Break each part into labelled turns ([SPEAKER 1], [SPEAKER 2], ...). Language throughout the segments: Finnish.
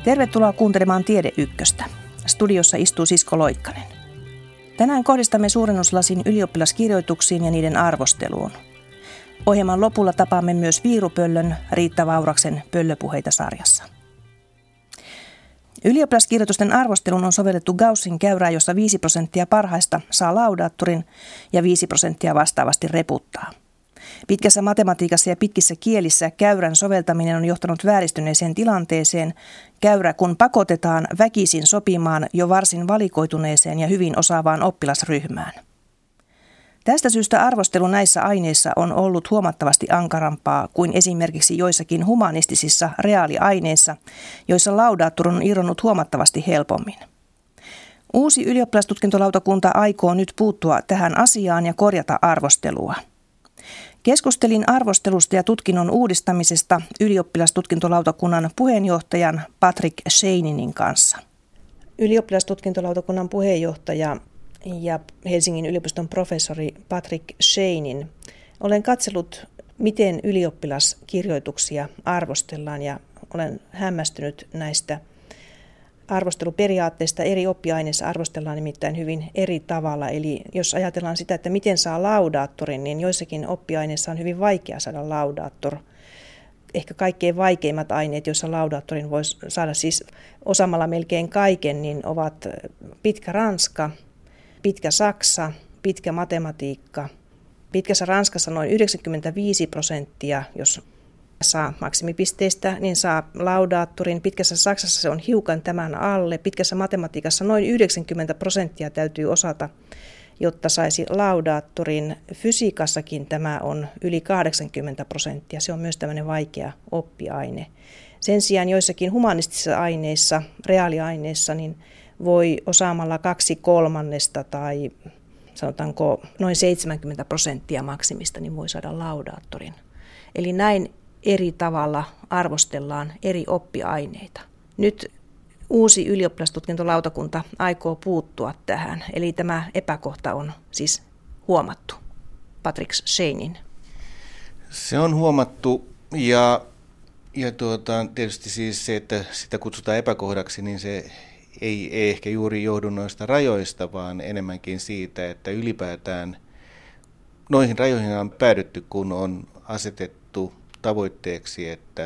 [SPEAKER 1] Tervetuloa kuuntelemaan Tiede Ykköstä. Studiossa istuu Sisko Loikkanen. Tänään kohdistamme suurennuslasin ylioppilaskirjoituksiin ja niiden arvosteluun. Ohjelman lopulla tapaamme myös Viirupöllön Riitta Vauraksen Pöllöpuheita -sarjassa. Ylioppilaskirjoitusten arvosteluun on sovellettu Gaussin käyrää, jossa 5% parhaista saa laudaattorin ja 5% vastaavasti reputtaa. Pitkässä matematiikassa ja pitkissä kielissä käyrän soveltaminen on johtanut vääristyneeseen tilanteeseen. Käyrä kun pakotetaan väkisin sopimaan jo varsin valikoituneeseen ja hyvin osaavaan oppilasryhmään. Tästä syystä arvostelu näissä aineissa on ollut huomattavasti ankarampaa kuin esimerkiksi joissakin humanistisissa reaaliaineissa, joissa laudaattor on irronnut huomattavasti helpommin. Uusi ylioppilastutkintolautakunta aikoo nyt puuttua tähän asiaan ja korjata arvostelua. Keskustelin arvostelusta ja tutkinnon uudistamisesta ylioppilastutkintolautakunnan puheenjohtajan Patrick Scheininin kanssa. Ylioppilastutkintolautakunnan puheenjohtaja ja Helsingin yliopiston professori Patrick Scheinin. Olen katsellut, miten ylioppilaskirjoituksia arvostellaan ja olen hämmästynyt näistä arvosteluperiaatteista. Eri oppiaineissa arvostellaan nimittäin hyvin eri tavalla. Eli jos ajatellaan sitä, että miten saa laudaattorin, niin joissakin oppiaineissa on hyvin vaikea saada laudaattor. Ehkä kaikkein vaikeimmat aineet, joissa laudaattorin voisi saada siis osaamalla melkein kaiken, niin ovat pitkä ranska, pitkä saksa, pitkä matematiikka. Pitkässä ranskassa noin 95%, jos saa maksimipisteistä, niin saa laudaattorin. Pitkässä saksassa se on hiukan tämän alle. Pitkässä matematiikassa noin 90% täytyy osata, jotta saisi laudaattorin. Fysiikassakin tämä on yli 80%. Se on myös tämmöinen vaikea oppiaine. Sen sijaan joissakin humanistisissa aineissa, reaaliaineissa, niin voi osaamalla 2/3 tai sanotaanko noin 70% maksimista, niin voi saada laudaattorin. Eli näin eri tavalla arvostellaan eri oppiaineita. Nyt uusi ylioppilastutkintolautakunta aikoo puuttua tähän, eli tämä epäkohta on siis huomattu. Patrick Scheinin.
[SPEAKER 2] Se on huomattu ja tietysti siis se, että sitä kutsutaan epäkohdaksi, niin se ei ehkä juuri johdu noista rajoista, vaan enemmänkin siitä, että ylipäätään noihin rajoihin on päädytty, kun on asetettu tavoitteeksi, että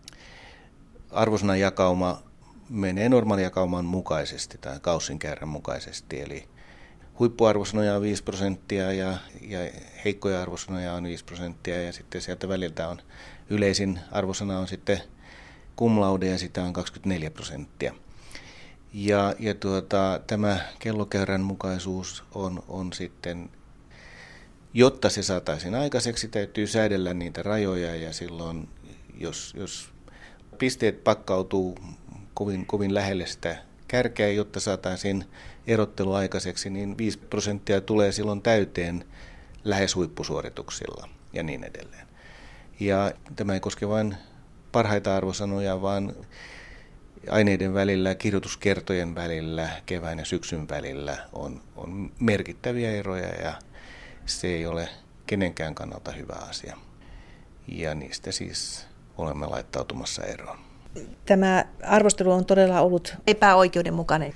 [SPEAKER 2] arvosanajakauma menee normaalijakauman mukaisesti tai Gaussin käyrän mukaisesti. Eli huippuarvosanoja on 5% ja heikkoja arvosanoja on 5% ja sitten sieltä väliltä on yleisin arvosana on sitten cum laude ja sitä on 24%. Ja tämä kellokäyrän mukaisuus on sitten, jotta se saataisiin aikaiseksi, täytyy säädellä niitä rajoja ja silloin, jos pisteet pakkautuu kovin lähelle sitä kärkeä, jotta saataisiin erottelu aikaiseksi, niin 5% tulee silloin täyteen lähes huippusuorituksilla ja niin edelleen. Ja tämä ei koske vain parhaita arvosanoja, vaan aineiden välillä, kirjoituskertojen välillä, kevään ja syksyn välillä on merkittäviä eroja ja se ei ole kenenkään kannalta hyvä asia. Ja niistä siis olemme laittautumassa eroon.
[SPEAKER 1] Tämä arvostelu on todella ollut epäoikeudenmukainen.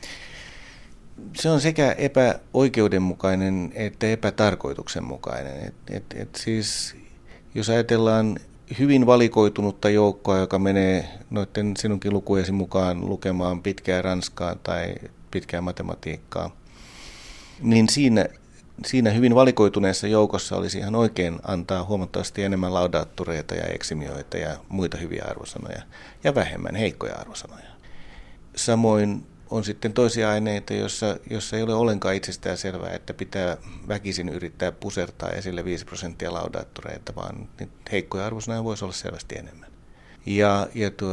[SPEAKER 2] Se on sekä epäoikeudenmukainen että epätarkoituksenmukainen. Siis, jos ajatellaan hyvin valikoitunutta joukkoa, joka menee noiden sinunkin lukujesi mukaan lukemaan pitkää ranskaa tai pitkää matematiikkaa, niin siinä hyvin valikoituneessa joukossa olisi ihan oikein antaa huomattavasti enemmän laudaattoreita ja eksimioita ja muita hyviä arvosanoja ja vähemmän heikkoja arvosanoja. Samoin on sitten toisia aineita, joissa ei ole ollenkaan itsestään selvää, että pitää väkisin yrittää pusertaa esille 5% laudaattoreita, vaan heikkoja arvosanoja voisi olla selvästi enemmän. Ja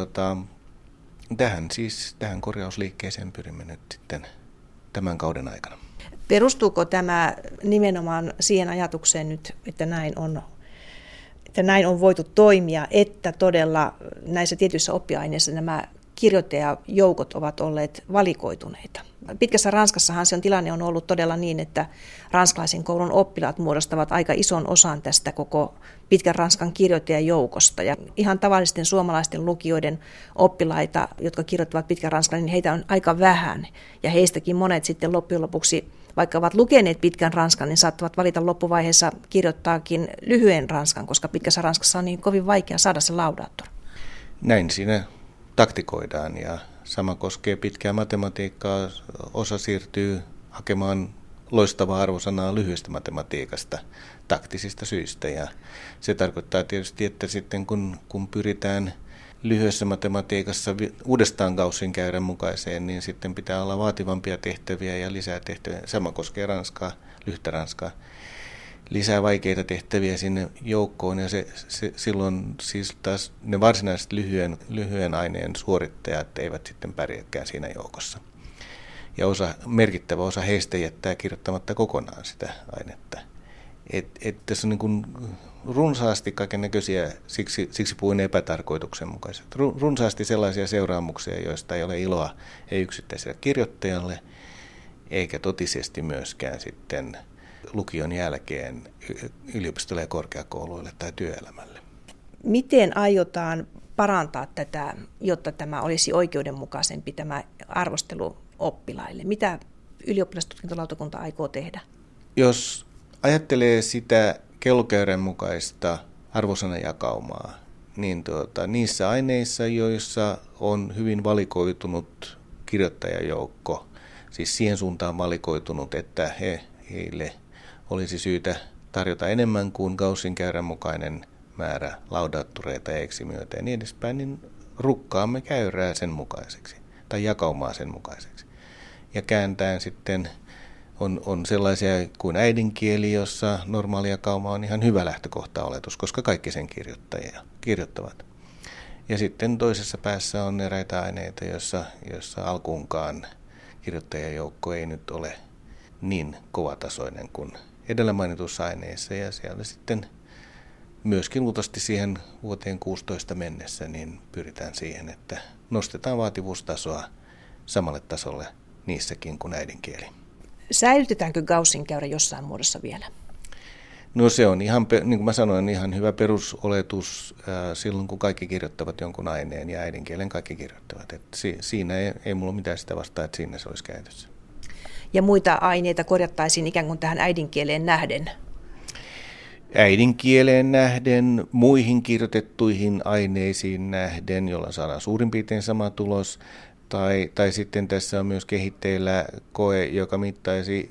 [SPEAKER 2] tähän korjausliikkeeseen pyrimme nyt sitten tämän kauden aikana.
[SPEAKER 1] Perustuuko tämä nimenomaan siihen ajatukseen nyt, että näin on voitu toimia, että todella näissä tietyissä oppiaineissa nämä kirjoittajajoukot ovat olleet valikoituneita. Pitkässä Ranskassahan tilanne on ollut todella niin, että ranskalaisen koulun oppilaat muodostavat aika ison osan tästä koko pitkän Ranskan kirjoittajajoukosta. Ja ihan tavallisten suomalaisten lukijoiden oppilaita, jotka kirjoittavat pitkän Ranskan, niin heitä on aika vähän. Ja heistäkin monet sitten loppujen lopuksi, vaikka ovat lukeneet pitkän Ranskan, niin saattavat valita loppuvaiheessa kirjoittaakin lyhyen Ranskan, koska pitkässä Ranskassa on niin kovin vaikea saada se laudaattori.
[SPEAKER 2] Näin siinä taktikoidaan ja sama koskee pitkää matematiikkaa. Osa siirtyy hakemaan loistavaa arvosanaa lyhyestä matematiikasta taktisista syistä. Ja se tarkoittaa tietysti, että sitten kun pyritään lyhyessä matematiikassa uudestaan Gaussin käyrän mukaiseen, niin sitten pitää olla vaativampia tehtäviä ja lisää tehtäviä. Sama koskee Ranskaa, lyhtä Ranskaa. Lisää vaikeita tehtäviä sinne joukkoon ja silloin siis taas ne varsinaiset lyhyen aineen suorittajat eivät sitten pärjääkään siinä joukossa. Ja merkittävä osa heistä jättää kirjoittamatta kokonaan sitä ainetta. Tässä on niin kuin runsaasti kaikennäköisiä, siksi puhuin epätarkoituksenmukaisesti, runsaasti sellaisia seuraamuksia, joista ei ole iloa ei yksittäiselle kirjoittajalle, eikä totisesti myöskään sitten lukion jälkeen yliopistolle ja korkeakouluille tai työelämälle.
[SPEAKER 1] Miten aiotaan parantaa tätä, jotta tämä olisi oikeudenmukaisempi tämä arvostelu oppilaille? Mitä ylioppilastutkintolautakunta aikoo tehdä?
[SPEAKER 2] Jos ajattelee sitä kellokäyrän mukaista arvosanajakaumaa, niin niissä aineissa, joissa on hyvin valikoitunut kirjoittajajoukko, siis siihen suuntaan valikoitunut, että heille olisi syytä tarjota enemmän kuin Gaussin käyrän mukainen määrä laudaattoreita ja eksimioita ja niin edespäin, niin rukkaamme käyrää sen mukaiseksi tai jakaumaa sen mukaiseksi. Ja kääntäen sitten on sellaisia kuin äidinkieli, jossa normaali jakauma on ihan hyvä lähtökohta-oletus, koska kaikki sen kirjoittavat. Ja sitten toisessa päässä on eräitä aineita, joissa alkuunkaan kirjoittajajoukko ei nyt ole niin kovatasoinen kuin edellä mainituissa aineissa. Ja siellä sitten myöskin luultavasti siihen vuoteen 16 mennessä niin pyritään siihen, että nostetaan vaativuustasoa samalle tasolle niissäkin kuin äidinkieli.
[SPEAKER 1] Säilytetäänkö Gaussin käyrä jossain muodossa vielä?
[SPEAKER 2] No se on ihan, niin kuin mä sanoin, ihan hyvä perusoletus silloin, kun kaikki kirjoittavat jonkun aineen ja äidinkielen kaikki kirjoittavat. Että siinä ei mulla ole mitään sitä vastaa, että siinä se olisi käytössä.
[SPEAKER 1] Ja muita aineita korjattaisiin ikään kuin tähän äidinkieleen nähden?
[SPEAKER 2] Äidinkieleen nähden, muihin kirjoitettuihin aineisiin nähden, jolla saadaan suurin piirtein sama tulos. Tai sitten tässä on myös kehitteillä koe, joka mittaisi,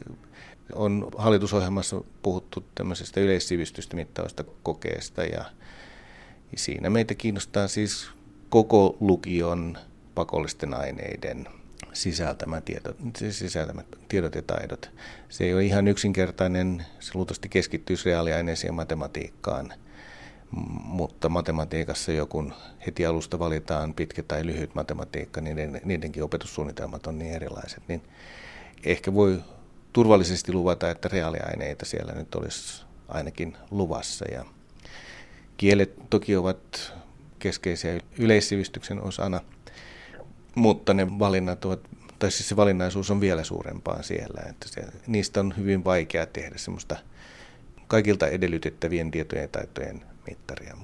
[SPEAKER 2] on hallitusohjelmassa puhuttu tämmöisestä yleissivistystä mittaavasta kokeesta ja siinä meitä kiinnostaa siis koko lukion pakollisten aineiden sisältämät tiedot ja taidot. Se ei ole ihan yksinkertainen, se luultavasti keskittyisi reaaliaineisiin ja matematiikkaan. Mutta matematiikassa kun heti alusta valitaan pitkä tai lyhyt matematiikka, niin niidenkin opetussuunnitelmat on niin erilaiset, niin ehkä voi turvallisesti luvata, että reaaliaineita siellä nyt olisi ainakin luvassa. Ja kielet toki ovat keskeisiä yleissivistyksen osana, mutta ne valinnat ovat, tai siis se valinnaisuus on vielä suurempaa siellä, että niistä on hyvin vaikea tehdä semmoista kaikilta edellytettävien tietojen ja taitojen mittaria,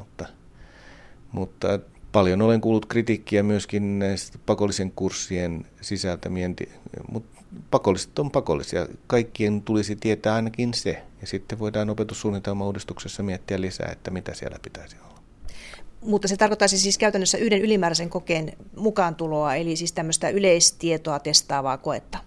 [SPEAKER 2] mutta paljon olen kuullut kritiikkiä myöskin näistä pakollisen kurssien sisältämien, mutta pakolliset on pakollisia. Kaikkien tulisi tietää ainakin se, ja sitten voidaan opetussuunnitelmauudistuksessa miettiä lisää, että mitä siellä pitäisi olla.
[SPEAKER 1] Mutta se tarkoittaisi siis käytännössä yhden ylimääräisen kokeen mukaantuloa, eli siis tämmöistä yleistietoa testaavaa koetta.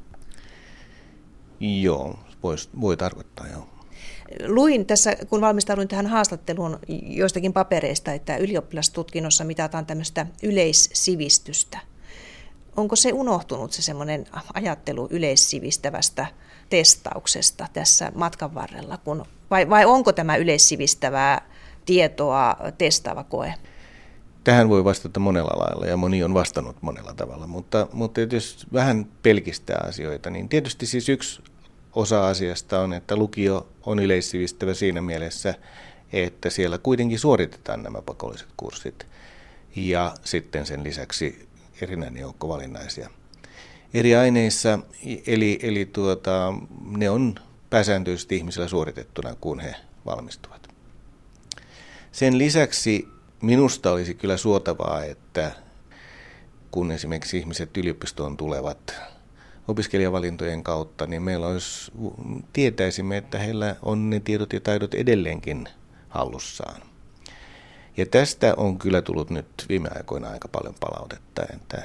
[SPEAKER 2] Joo, voi tarkoittaa, joo.
[SPEAKER 1] Luin tässä, kun valmistauduin tähän haastatteluun joistakin papereista, että ylioppilastutkinnossa mitataan tämmöistä yleissivistystä. Onko se unohtunut, se semmoinen ajattelu yleissivistävästä testauksesta tässä matkan varrella? Vai onko tämä yleissivistävää tietoa testaava koe?
[SPEAKER 2] Tähän voi vastata monella lailla ja moni on vastannut monella tavalla, mutta jos vähän pelkistää asioita, niin tietysti siis yksi osa asiasta on, että lukio on yleissivistävä siinä mielessä, että siellä kuitenkin suoritetaan nämä pakolliset kurssit. Ja sitten sen lisäksi erinäinen joukko valinnaisia eri aineissa, eli ne on pääsääntöisesti ihmisillä suoritettuna, kun he valmistuvat. Sen lisäksi minusta olisi kyllä suotavaa, että kun esimerkiksi ihmiset yliopistoon tulevat opiskelijavalintojen kautta, niin tietäisimme, että heillä on ne tiedot ja taidot edelleenkin hallussaan. Ja tästä on kyllä tullut nyt viime aikoina aika paljon palautetta, että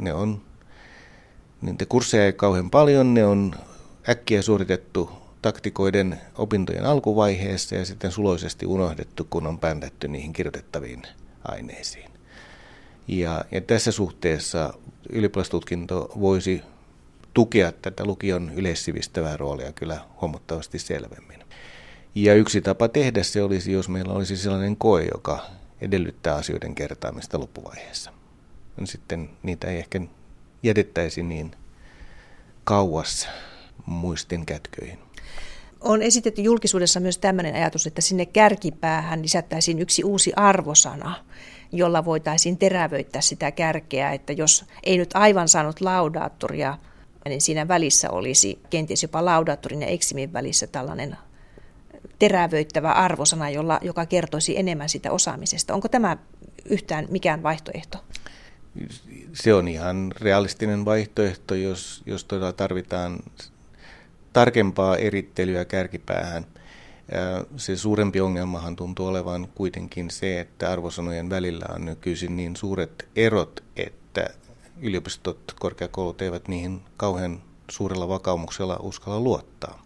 [SPEAKER 2] niitä kursseja ei kauhean paljon, ne on äkkiä suoritettu taktikoiden opintojen alkuvaiheessa ja sitten suloisesti unohdettu, kun on pändätty niihin kirjoitettaviin aineisiin. Ja tässä suhteessa ylioppilastutkinto voisi tukea tätä lukion yleissivistävää roolia kyllä huomattavasti selvemmin. Ja yksi tapa tehdä se olisi, jos meillä olisi sellainen koe, joka edellyttää asioiden kertaamista loppuvaiheessa. Sitten niitä ei ehkä jätettäisi niin kauas muistin kätköihin.
[SPEAKER 1] On esitetty julkisuudessa myös tämmöinen ajatus, että sinne kärkipäähän lisättäisiin yksi uusi arvosana, jolla voitaisiin terävöittää sitä kärkeä, että jos ei nyt aivan saanut laudaattoria, niin siinä välissä olisi kenties jopa laudaattorin ja eksimin välissä tällainen terävöittävä arvosana, joka kertoisi enemmän sitä osaamisesta. Onko tämä yhtään mikään vaihtoehto?
[SPEAKER 2] Se on ihan realistinen vaihtoehto, jos todella tarvitaan tarkempaa erittelyä kärkipäähän. Se suurempi ongelmahan tuntuu olevan kuitenkin se, että arvosanojen välillä on nykyisin niin suuret erot, että yliopistot, korkeakoulut eivät niihin kauhean suurella vakaumuksella uskalla luottaa.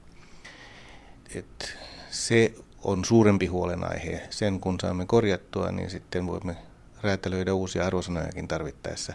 [SPEAKER 2] Se on suurempi huolenaihe. Sen kun saamme korjattua, niin sitten voimme räätälöidä uusia arvosanojakin tarvittaessa.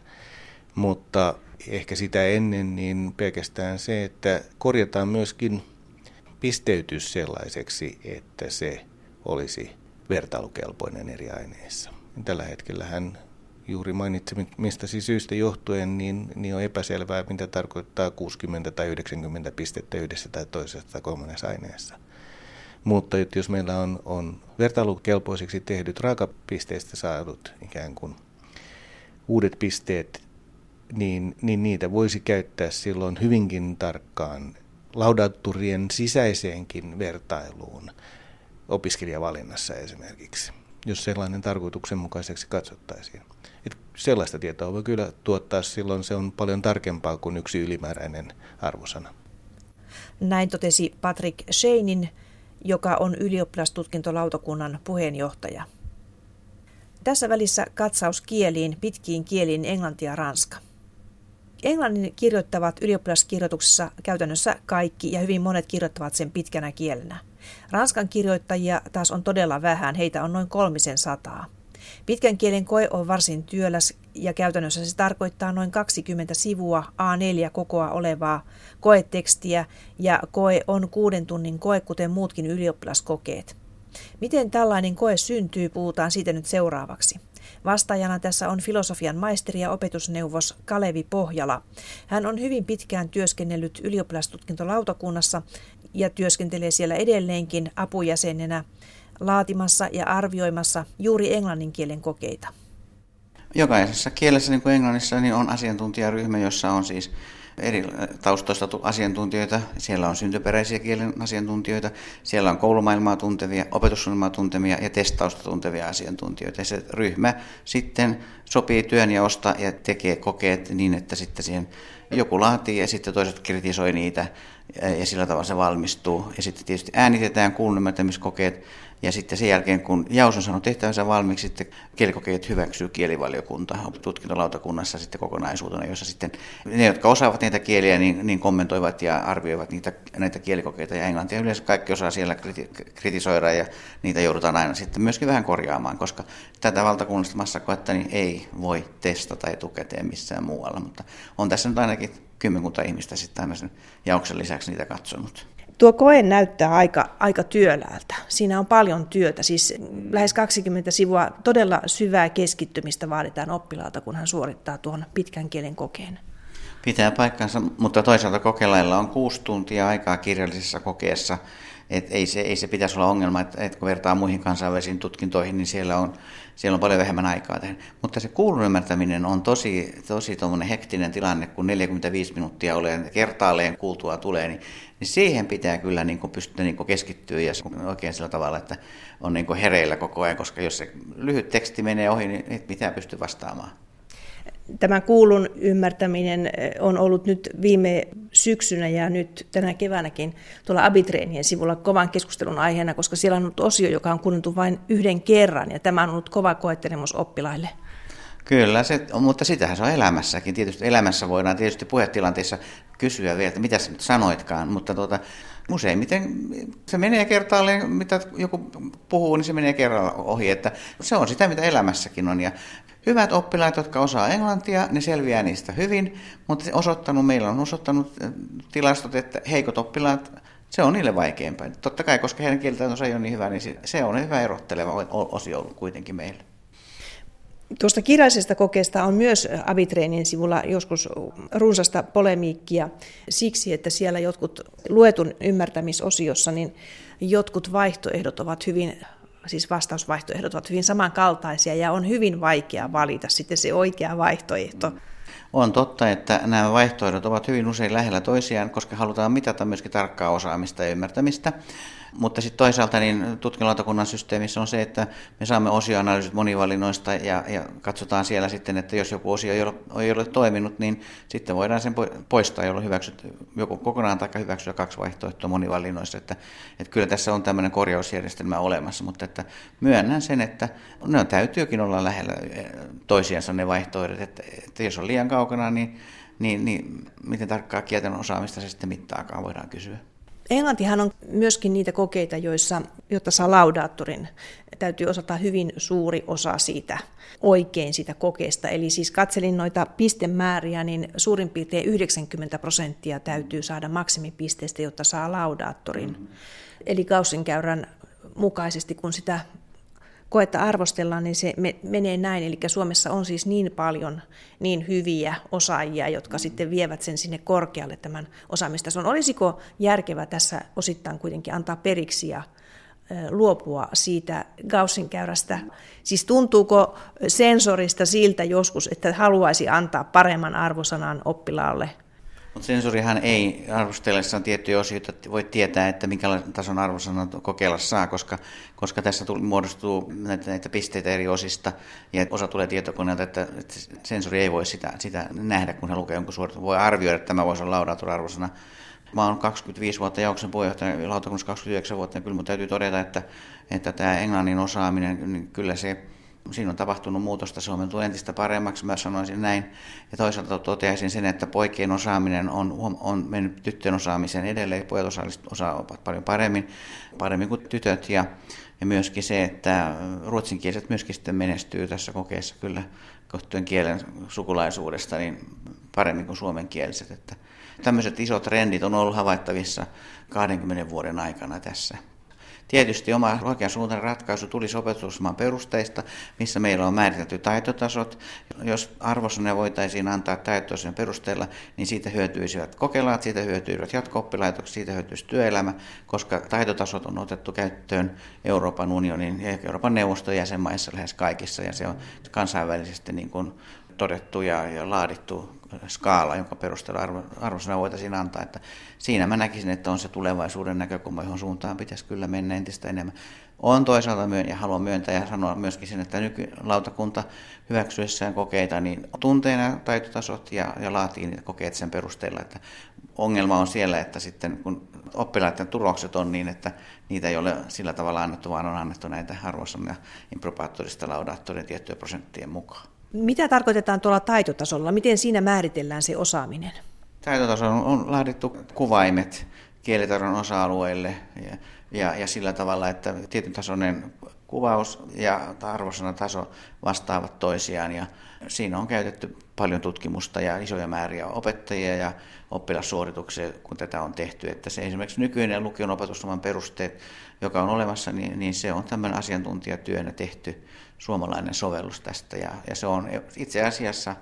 [SPEAKER 2] Mutta ehkä sitä ennen niin pelkästään se, että korjataan myöskin pisteytys sellaiseksi, että se olisi vertailukelpoinen eri aineissa. Tällä hetkellähän juuri mainitsemistasi syystä johtuen niin on epäselvää, mitä tarkoittaa 60 tai 90 pistettä yhdessä tai toisessa tai kolmannessa aineessa. Mutta jos meillä on vertailukelpoisiksi tehdyt raakapisteistä saadut ikään kuin uudet pisteet, niin niitä voisi käyttää silloin hyvinkin tarkkaan laudaattorien sisäiseenkin vertailuun opiskelijavalinnassa esimerkiksi, jos sellainen tarkoituksenmukaiseksi katsottaisiin. Sellaista tietoa voi kyllä tuottaa silloin, se on paljon tarkempaa kuin yksi ylimääräinen arvosana.
[SPEAKER 1] Näin totesi Patrick Scheinin, joka on ylioppilastutkintolautakunnan puheenjohtaja. Tässä välissä katsaus kieliin, pitkiin kieliin englanti ja ranska. Englannin kirjoittavat ylioppilaskirjoituksessa käytännössä kaikki ja hyvin monet kirjoittavat sen pitkänä kielenä. Ranskan kirjoittajia taas on todella vähän, heitä on noin 300. Pitkän kielen koe on varsin työläs ja käytännössä se tarkoittaa noin 20 sivua A4 kokoa olevaa koetekstiä ja koe on 6 tunnin koe, kuten muutkin ylioppilaskokeet. Miten tällainen koe syntyy, puhutaan siitä nyt seuraavaksi. Vastaajana tässä on filosofian maisteri ja opetusneuvos Kalevi Pohjala. Hän on hyvin pitkään työskennellyt ylioppilastutkintolautakunnassa ja työskentelee siellä edelleenkin apujäsenenä laatimassa ja arvioimassa juuri englannin kielen kokeita.
[SPEAKER 3] Jokaisessa kielessä, niin kuin englannissa, niin on asiantuntijaryhmä, jossa on siis eri taustoista asiantuntijoita. Siellä on syntyperäisiä kielen asiantuntijoita, siellä on koulumaailmaa tuntevia, opetussuunnitelmaa tuntevia ja testausta tuntevia asiantuntijoita. Ja se ryhmä sitten sopii työnjaosta ja tekee kokeet niin, että sitten siihen joku laatii ja sitten toiset kritisoi niitä ja sillä tavalla se valmistuu. Ja sitten tietysti äänitetään kuulunnimetämiskokeet ja sitten sen jälkeen, kun jaos on saanut tehtävänsä valmiiksi, sitten kielikokeet hyväksyy kielivaliokunta tutkintolautakunnassa sitten kokonaisuutena, jossa sitten ne, jotka osaavat niitä kieliä, niin kommentoivat ja arvioivat näitä kielikokeita. Ja englantia yleensä kaikki osaa siellä kritisoida ja niitä joudutaan aina sitten myöskin vähän korjaamaan, koska tätä valtakunnallista massakoetta niin ei voi testata etukäteen missään muualla. Mutta on tässä nyt ainakin 10 ihmistä sitten tämmöisen jaoksen lisäksi niitä katsonut.
[SPEAKER 1] Tuo koe näyttää aika työläältä. Siinä on paljon työtä, siis lähes 20 sivua todella syvää keskittymistä vaaditaan oppilaalta, kun hän suorittaa tuon pitkän kielen kokeen.
[SPEAKER 3] Pitää paikkansa, mutta toisaalta kokelailla on 6 tuntia aikaa kirjallisessa kokeessa Ei se pitäisi olla ongelma, että kun vertaa muihin kansainvälisiin tutkintoihin, niin siellä on paljon vähemmän aikaa tehdä. Mutta se kuulun ymmärtäminen on tosi hektinen tilanne, kun 45 minuuttia olen kertaalleen kuultua tulee, niin siihen pitää kyllä niin kuin pystyä niin kuin keskittyä ja oikein sillä tavalla, että on niin kuin hereillä koko ajan, koska jos se lyhyt teksti menee ohi, niin et pitää pystyä vastaamaan.
[SPEAKER 1] Tämän kuulun ymmärtäminen on ollut nyt viime syksynä ja nyt tänä keväänäkin tuolla Abitreenien sivulla kovan keskustelun aiheena, koska siellä on ollut osio, joka on kuunneltu vain yhden kerran ja tämä on ollut kova koettelemus oppilaille.
[SPEAKER 3] Kyllä, mutta sitähän se on elämässäkin. Tietysti elämässä voidaan tietysti puhetilanteissa kysyä vielä, että mitä sä nyt sanoitkaan, mutta useimmiten se menee kertaalleen, mitä joku puhuu, niin se menee kerralla ohi. Että se on sitä, mitä elämässäkin on. Ja hyvät oppilaat, jotka osaa englantia, ne selviää niistä hyvin, mutta meillä on osoittanut tilastot, että heikot oppilaat, se on niille vaikeampaa. Totta kai, koska heidän kielitaitonsa ei ole niin hyvä, niin se on hyvä erotteleva osio ollut kuitenkin meille.
[SPEAKER 1] Tuosta kirjallisesta kokeesta on myös Abitreenien sivulla joskus runsasta polemiikkia siksi, että siellä jotkut luetun ymmärtämisosiossa, niin jotkut vaihtoehdot ovat siis vastausvaihtoehdot ovat hyvin samankaltaisia ja on hyvin vaikea valita sitten se oikea vaihtoehto.
[SPEAKER 3] On totta, että nämä vaihtoehdot ovat hyvin usein lähellä toisiaan, koska halutaan mitata myöskin tarkkaa osaamista ja ymmärtämistä. Mutta sitten toisaalta niin tutkinnonlautakunnan systeemissä on se, että me saamme osioanalyysit monivalinnoista ja katsotaan siellä sitten, että jos joku osio ei ole toiminut, niin sitten voidaan sen poistaa, jolloin hyväksyt joko kokonaan tai hyväksyä 2 vaihtoehtoa monivalinnoissa. Että kyllä tässä on tämmöinen korjausjärjestelmä olemassa, mutta että myönnän sen, että ne täytyykin olla lähellä toisiansa ne vaihtoehdot, että jos on liian kaukana, niin miten tarkkaa kielten osaamista se sitten mittaakaan voidaan kysyä.
[SPEAKER 1] Englantihan on myöskin niitä kokeita, jotta saa laudaattorin, täytyy osata hyvin suuri osa siitä siitä kokeesta. Eli siis katselin noita pistemääriä, niin suurin piirtein 90% täytyy saada maksimipisteestä, jotta saa laudaattorin. Eli Gaussin-käyrän mukaisesti, kun sitä koetta arvostellaan, niin se menee näin. Eli Suomessa on siis niin paljon niin hyviä osaajia, jotka sitten vievät sen sinne korkealle tämän osaamistason. Olisiko järkevää tässä osittain kuitenkin antaa periksi ja luopua siitä Gaussin-käyrästä? Siis tuntuuko sensorista siltä joskus, että haluaisi antaa paremman arvosanan oppilaalle?
[SPEAKER 3] Mutta sensorihan ei arvostellessaan tiettyjä osioita voi tietää, että minkälaisen tason arvosanan kokeilla saa, koska tässä muodostuu näitä pisteitä eri osista ja osa tulee tietokoneelta, että sensori ei voi sitä nähdä, kun hän lukee jonkun suorituksen. Voi arvioida, että tämä voisi olla laudaattori-arvosana. Mä oon 25 vuotta Jauksen puheenjohtaja, lautakunnassa 29 vuotta, ja kyllä mun täytyy todeta, että tämä englannin osaaminen, niin kyllä siinä on tapahtunut muutosta, se on mennyt entistä paremmaksi, mä sanoisin näin. Ja toisaalta toteaisin sen, että poikien osaaminen on mennyt tyttöjen osaamiseen edelleen, pojat osaavat paljon paremmin kuin tytöt. Ja myöskin se, että ruotsinkieliset myöskin sitten menestyy tässä kokeessa kyllä kohtuen kielen sukulaisuudesta niin paremmin kuin suomenkieliset. Että tämmöiset isot trendit on ollut havaittavissa 20 vuoden aikana tässä. Tietysti oma oikeansuuntainen ratkaisu tulisi opetusmaan perusteista, missä meillä on määritelty taitotasot. Jos arvosanoja voitaisiin antaa taitotasojen perusteella, niin siitä hyötyisivät kokelaat, siitä hyötyisivät jatko-oppilaitokset, siitä hyötyisi työelämä, koska taitotasot on otettu käyttöön Euroopan unionin ja Euroopan neuvoston jäsenmaissa lähes kaikissa, ja se on kansainvälisesti niin kuin todettu ja laadittu skaala, jonka perusteella arvosana voitaisiin antaa. Että siinä mä näkisin, että on se tulevaisuuden näkökulma, johon suuntaan pitäisi kyllä mennä entistä enemmän. On toisaalta ja haluan myöntää ja sanoa myöskin sen, että nykylautakunta hyväksyessään kokeita, niin tuntee nämä taitotasot ja laatii niitä kokeita sen perusteella. Että ongelma on siellä, että sitten kun oppilaiden tulokset on niin, että niitä ei ole sillä tavalla annettu, vaan on annettu näitä arvosanoja improbaattorista laudaattoria tiettyjen prosenttien mukaan.
[SPEAKER 1] Mitä tarkoitetaan tuolla taitotasolla? Miten siinä määritellään se osaaminen?
[SPEAKER 3] Taitotasolla on laadittu kuvaimet kielitaidon osa-alueille ja sillä tavalla, että tietyn tasoinen kuvaus ja arvosanataso vastaavat toisiaan. Ja siinä on käytetty paljon tutkimusta ja isoja määriä opettajia ja oppilassuorituksia, kun tätä on tehty. Että se esimerkiksi nykyinen lukion opetussuunnitelman perusteet, joka on olemassa, niin se on tämmöinen asiantuntijatyönä tehty suomalainen sovellus tästä. Ja se on itse asiassa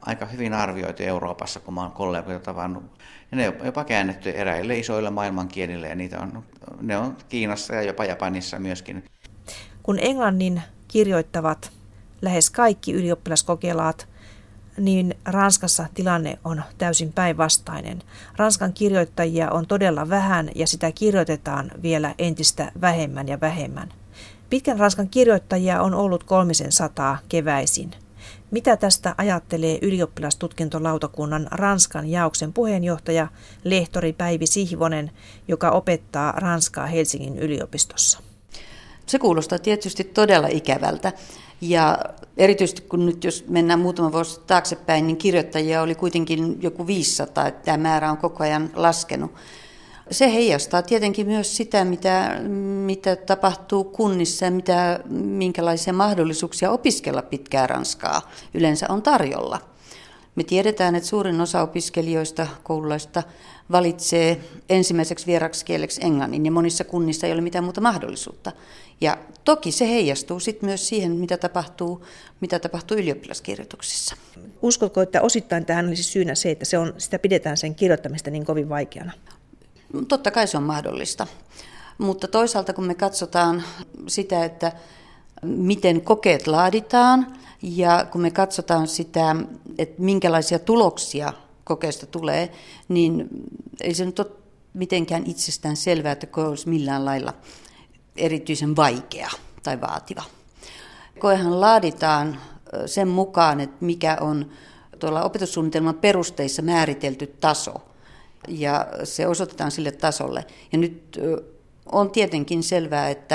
[SPEAKER 3] aika hyvin arvioitu Euroopassa, kun mä oon kollegoita tavannut. Ja ne on jopa käännetty eräille isoille maailmankielille ja ne on Kiinassa ja jopa Japanissa myöskin.
[SPEAKER 1] Kun englannin kirjoittavat lähes kaikki ylioppilaskokelaat, niin Ranskassa tilanne on täysin päinvastainen. Ranskan kirjoittajia on todella vähän ja sitä kirjoitetaan vielä entistä vähemmän ja vähemmän. Pitkän Ranskan kirjoittajia on ollut 300 keväisin. Mitä tästä ajattelee ylioppilastutkintolautakunnan Ranskan jaoksen puheenjohtaja, lehtori Päivi Sihvonen, joka opettaa ranskaa Helsingin yliopistossa?
[SPEAKER 4] Se kuulostaa tietysti todella ikävältä. Ja erityisesti kun nyt jos mennään muutama vuosi taaksepäin, niin kirjoittajia oli kuitenkin joku 500, että tämä määrä on koko ajan laskenut. Se heijastaa tietenkin myös sitä, mitä tapahtuu kunnissa ja minkälaisia mahdollisuuksia opiskella pitkää ranskaa yleensä on tarjolla. Me tiedetään, että suurin osa opiskelijoista, koululaisista valitsee ensimmäiseksi vieraksi kieleksi englannin ja monissa kunnissa ei ole mitään muuta mahdollisuutta. Ja toki se heijastuu sitten myös siihen, mitä tapahtuu ylioppilaskirjoituksissa.
[SPEAKER 1] Uskotko, että osittain tähän olisi syynä se, että sitä pidetään sen kirjoittamista niin kovin vaikeana?
[SPEAKER 4] Totta kai se on mahdollista, mutta toisaalta kun me katsotaan sitä, että miten kokeet laaditaan ja kun me katsotaan sitä, että minkälaisia tuloksia kokeesta tulee, niin ei se nyt ole mitenkään itsestään selvää, että koe olisi millään lailla erityisen vaikea tai vaativa. Koehan laaditaan sen mukaan, että mikä on tuolla opetussuunnitelman perusteissa määritelty taso. Ja se osoitetaan sille tasolle. Ja nyt on tietenkin selvää, että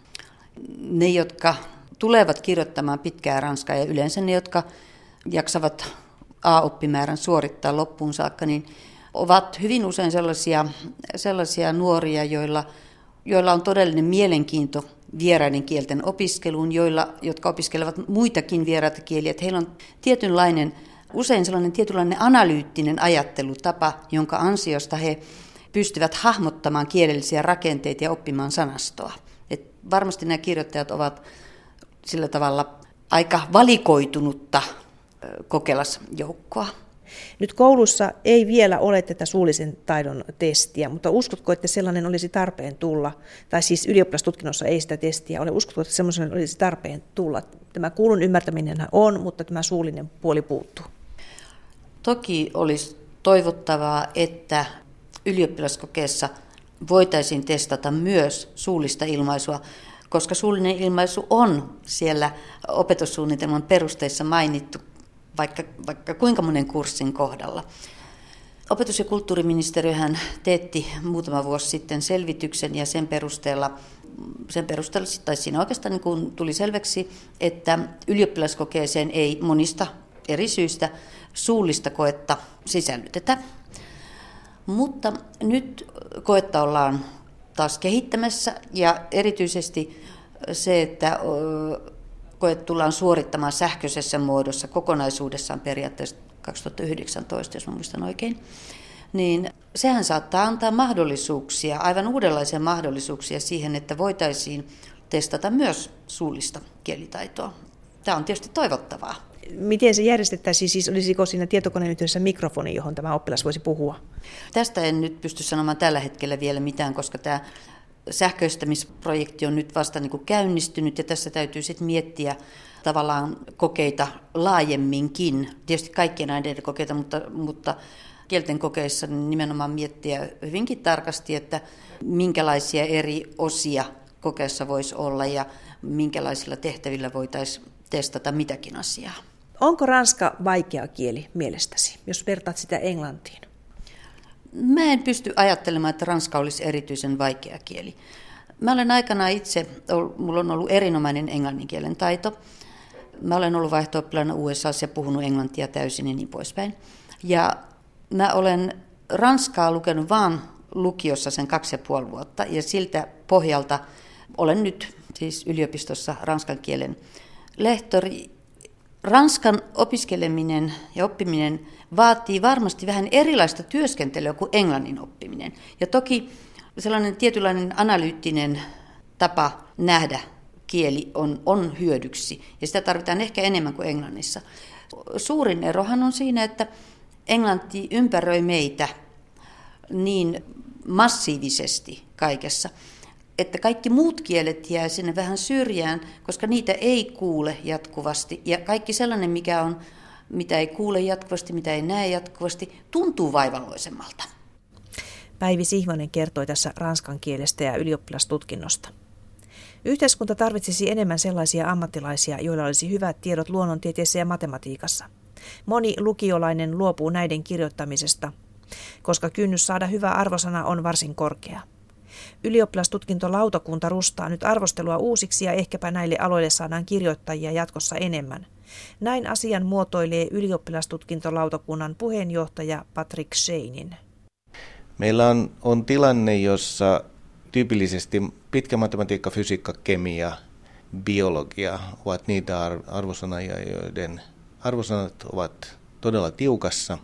[SPEAKER 4] ne, jotka tulevat kirjoittamaan pitkää ranskaa ja yleensä ne, jotka jaksavat A-oppimäärän suorittaa loppuun saakka, niin ovat hyvin usein sellaisia nuoria, joilla on todellinen mielenkiinto vieraiden kielten opiskeluun, jotka opiskelevat muitakin vieraita kieliä. Että heillä on usein sellainen tietynlainen analyyttinen ajattelutapa, jonka ansiosta he pystyvät hahmottamaan kielellisiä rakenteita ja oppimaan sanastoa. Et varmasti nämä kirjoittajat ovat sillä tavalla aika valikoitunutta kokelasjoukkoa.
[SPEAKER 1] Nyt koulussa ei vielä ole tätä suullisen taidon testiä, mutta uskotko, että sellainen olisi tarpeen tulla? Tai siis ylioppilastutkinnossa ei sitä testiä ole. Uskotko, että sellainen olisi tarpeen tulla? Tämä kuulun ymmärtäminen on, mutta tämä suullinen puoli puuttuu.
[SPEAKER 4] Toki olisi toivottavaa, että ylioppilaskokeessa voitaisiin testata myös suullista ilmaisua, koska suullinen ilmaisu on siellä opetussuunnitelman perusteissa mainittu vaikka kuinka monen kurssin kohdalla. Opetus- ja kulttuuriministeriöhän teetti muutama vuosi sitten selvityksen ja sen perusteella tai siinä oikeastaan niin tuli selväksi, että ylioppilaskokeeseen ei monista eri syistä suullista koetta sisällytetä. Mutta nyt koetta ollaan taas kehittämässä ja erityisesti se, että koet tullaan suorittamaan sähköisessä muodossa kokonaisuudessaan periaatteessa 2019, jos muistan oikein, niin sehän saattaa antaa mahdollisuuksia, aivan uudenlaisia mahdollisuuksia siihen, että voitaisiin testata myös suullista kielitaitoa. Tämä on tietysti toivottavaa.
[SPEAKER 1] Miten se järjestettäisiin? Siis olisiko siinä tietokoneen yhteydessä mikrofoni, johon tämä oppilas voisi puhua?
[SPEAKER 4] Tästä en nyt pysty sanomaan tällä hetkellä vielä mitään, koska tämä sähköistämisprojekti on nyt vasta niin kuin käynnistynyt ja tässä täytyy sitten miettiä tavallaan kokeita laajemminkin. Tietysti kaikkien näiden kokeita, mutta kielten kokeissa niin nimenomaan miettiä hyvinkin tarkasti, että minkälaisia eri osia kokeessa voisi olla ja minkälaisilla tehtävillä voitaisiin testata mitäkin asiaa.
[SPEAKER 1] Onko ranska vaikea kieli mielestäsi, jos vertaat sitä englantiin?
[SPEAKER 4] Mä en pysty ajattelemaan, että ranska olisi erityisen vaikea kieli. Mä olen aikanaan mulla on ollut erinomainen englannin kielen taito. Mä olen ollut vaihto-oppilaana USAssa ja puhunut englantia täysin ja niin poispäin. Ja mä olen ranskaa lukenut vaan lukiossa sen 2,5 vuotta ja siltä pohjalta olen nyt siis yliopistossa ranskan kielen lehtori. Ranskan opiskeleminen ja oppiminen vaatii varmasti vähän erilaista työskentelyä kuin englannin oppiminen. Ja toki sellainen tietynlainen analyyttinen tapa nähdä kieli on hyödyksi, ja sitä tarvitaan ehkä enemmän kuin englannissa. Suurin erohan on siinä, että englanti ympäröi meitä niin massiivisesti kaikessa, että kaikki muut kielet jää sinne vähän syrjään, koska niitä ei kuule jatkuvasti. Ja kaikki sellainen, mitä ei kuule jatkuvasti, mitä ei näe jatkuvasti, tuntuu vaivalloisemmalta.
[SPEAKER 1] Päivi Sihvonen kertoi tässä ranskan kielestä ja ylioppilastutkinnosta. Yhteiskunta tarvitsisi enemmän sellaisia ammattilaisia, joilla olisi hyvät tiedot luonnontieteessä ja matematiikassa. Moni lukiolainen luopuu näiden kirjoittamisesta, koska kynnys saada hyvä arvosana on varsin korkea. Ylioppilastutkintolautakunta rustaa nyt arvostelua uusiksi ja ehkäpä näille aloille saadaan kirjoittajia jatkossa enemmän. Näin asian muotoilee ylioppilastutkintolautakunnan puheenjohtaja Patrick Scheinin.
[SPEAKER 2] Meillä on tilanne, jossa tyypillisesti pitkä matematiikka, fysiikka, kemia, biologia ovat niitä arvosanoja, joiden arvosanat ovat todella tiukassa.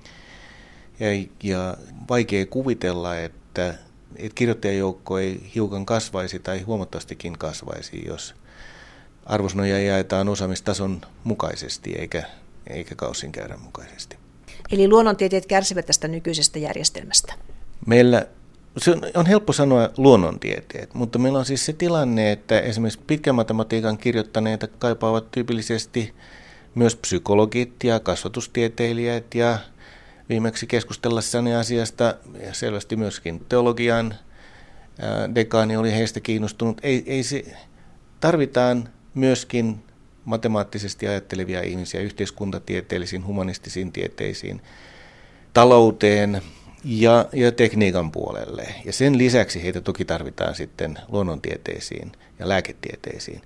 [SPEAKER 2] Ja vaikea kuvitella, että kirjoittajajoukko ei hiukan kasvaisi tai huomattavastikin kasvaisi, jos arvosanoja jaetaan osaamistason mukaisesti eikä Gaussian-käyrän mukaisesti.
[SPEAKER 1] Eli luonnontieteet kärsivät tästä nykyisestä järjestelmästä?
[SPEAKER 2] Meillä se on helppo sanoa luonnontieteet, mutta meillä on siis se tilanne, että esimerkiksi pitkän matematiikan kirjoittaneita kaipaavat tyypillisesti myös psykologit ja kasvatustieteilijät ja viimeksi keskustellessani asiasta ja selvästi myöskin teologian dekaani oli heistä kiinnostunut. Tarvitaan myöskin matemaattisesti ajattelevia ihmisiä yhteiskuntatieteellisiin, humanistisiin tieteisiin, talouteen ja tekniikan puolelle. Ja sen lisäksi heitä toki tarvitaan sitten luonnontieteisiin ja lääketieteisiin.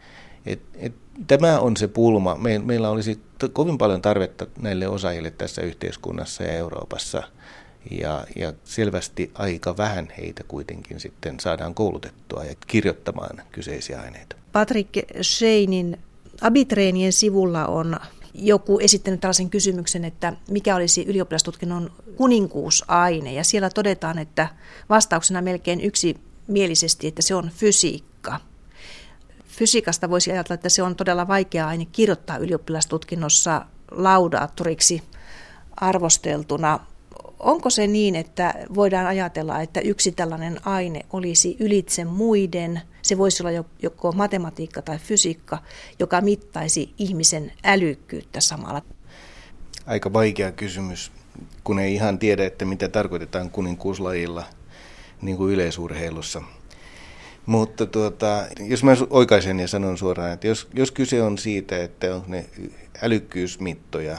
[SPEAKER 2] Tämä on se pulma. Meillä olisi kovin paljon tarvetta näille osaajille tässä yhteiskunnassa ja Euroopassa. Ja selvästi aika vähän heitä kuitenkin sitten saadaan koulutettua ja kirjoittamaan kyseisiä aineita.
[SPEAKER 1] Patrick Scheinin Abitreenien sivulla on joku esittänyt tällaisen kysymyksen, että mikä olisi ylioppilastutkinnon kuninkuusaine. Ja siellä todetaan, että vastauksena melkein yksimielisesti, että se on fysiikka. Fysiikasta voisi ajatella, että se on todella vaikea aine kirjoittaa ylioppilastutkinnossa laudaattoriksi arvosteltuna. Onko se niin, että voidaan ajatella, että yksi tällainen aine olisi ylitse muiden? Se voisi olla joko matematiikka tai fysiikka, joka mittaisi ihmisen älykkyyttä samalla.
[SPEAKER 2] Aika vaikea kysymys, kun ei ihan tiedä, että mitä tarkoitetaan kuninkuuslajilla niin kuin yleisurheilussa. Mutta jos mä oikaisen ja sanon suoraan, että jos kyse on siitä, että on ne älykkyysmittoja